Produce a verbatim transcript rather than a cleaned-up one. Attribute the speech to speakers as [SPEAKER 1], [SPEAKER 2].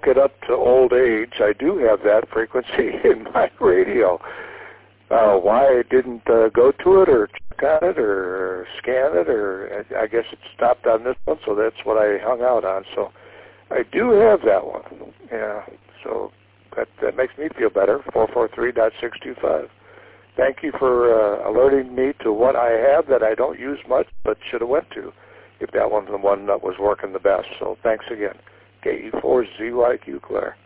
[SPEAKER 1] it up to old age, I do have that frequency in my radio. Uh, why I didn't uh, go to it or check on it or scan it, or I guess it stopped on this one, so that's what I hung out on. So I do have that one. Yeah, so that, that makes me feel better, four four three point six two five. Thank you for uh, alerting me to what I have that I don't use much but should have went to if that one's the one that was working the best. So thanks again. K E four Z Y Q, Claire.